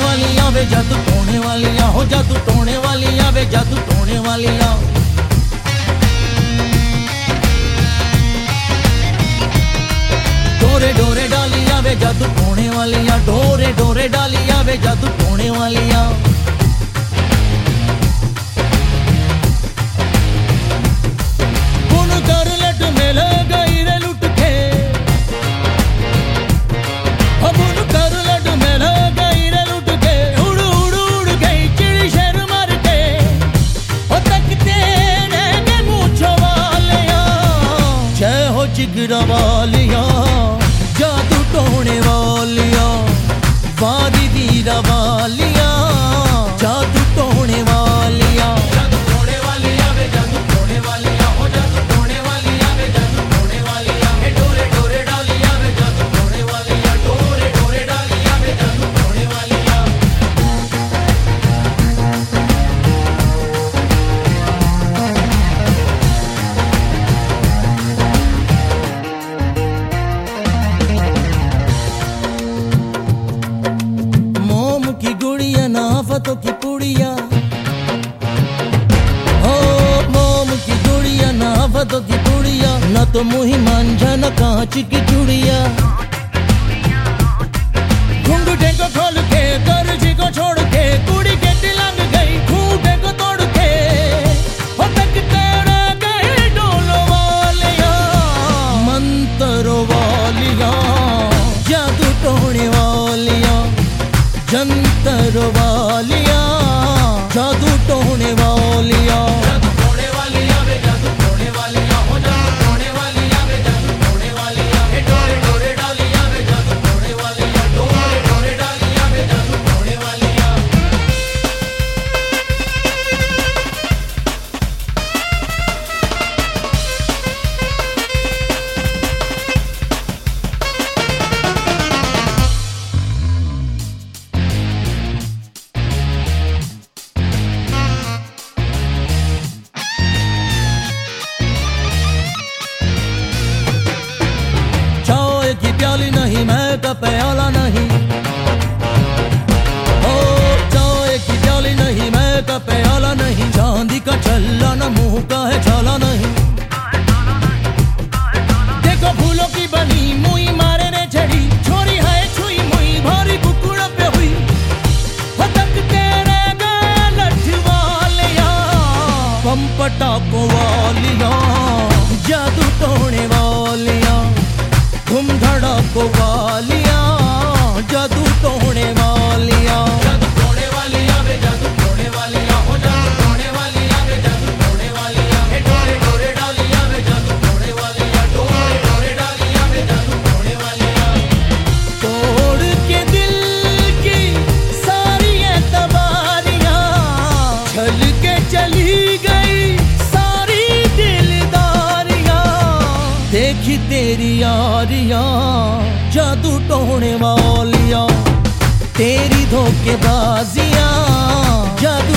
वालियां वे जादू टोने वालियां, हो जादू टोने वालियां वे जादू टोने वालियां। डोरे डोरे डालियां वे जादू टोने वालियां, डोरे डोरे डालियां वे जादू टोने वालियां। बुन कर लट मिल गई रे लुट के, बुन कर लट मिल गई रे लुट के, उड़ उड़ उड़ गई चिड़ी शर मर के, ओ तकते रहेंगे मूंछों वालियां। जय हो जिगरा वालियां, जादू टोने वालियां, वारी वीरा वालियां, जादू टोने वालियां। जादू टोने वालियां वे जादू टोने वालियां, हो जादू टोने वालियां वे जादू टोने वालियां। हे डोरे डोरे डालियां वे जादू टोने वालियां, डोरे डोरे डालियां वे जादू टोने वालियां। मोम की गुड़िया नाफतों की पुड़िया, हो मोम की गुड़िया नाफतों की पुड़िया, न तो मुही मांझा न कांच की चूड़िया। घुंघटे को खोल के दर्जी को छोड़ के, कुड़ी के लग गई खूंटे को तोड़ के, हो तकते रह गए डोलो वालियां, मंतरों वालियां, जादू टोने वालियां, जंतर वालियां, जादू टोने वालियां। जादू टोने वालियां वे जादू टोने वालियां, हो जादू टोने वालियां वे जादू टोने वालियां। हे डोरे डोरे डालियां वे जादू टोने वालियां, डोरे डोरे डालियां वे जादू टोने वालियां। चाय की प्याली नहीं, मैं का प्याला नहीं, ओ चाय की प्याली नहीं, मैं का प्याला नहीं, चांदी का छल्ला न मुंह का है छाला नहीं। देखो फूलों की बनी मुई मारे ने छड़ी, छोरी है छुई मुई भारी कुकुड़ पे हुई, हो तकते रह गए लठ वालियां, पंपटा को वालियां, जादू टोने वालियां, धूम धड़ाको वालियां, जादू टोने वालियां। जादू टोने वालियां वे जादू टोने वालियां, हो जादू टोने वालियां वे जादू टोने वालियां। हे डोरे डोरे डालियां वे जादू टोने वालियां, डोरे डोरे डालियां वे जादू टोने वालियां। तोड़ के दिल की सारी एतबारियां, छल के चली गई सारी दिलदारियां, देखी तेरी यारियां, जादू टोने वालियां, तेरी धोखेबाजियां, जादू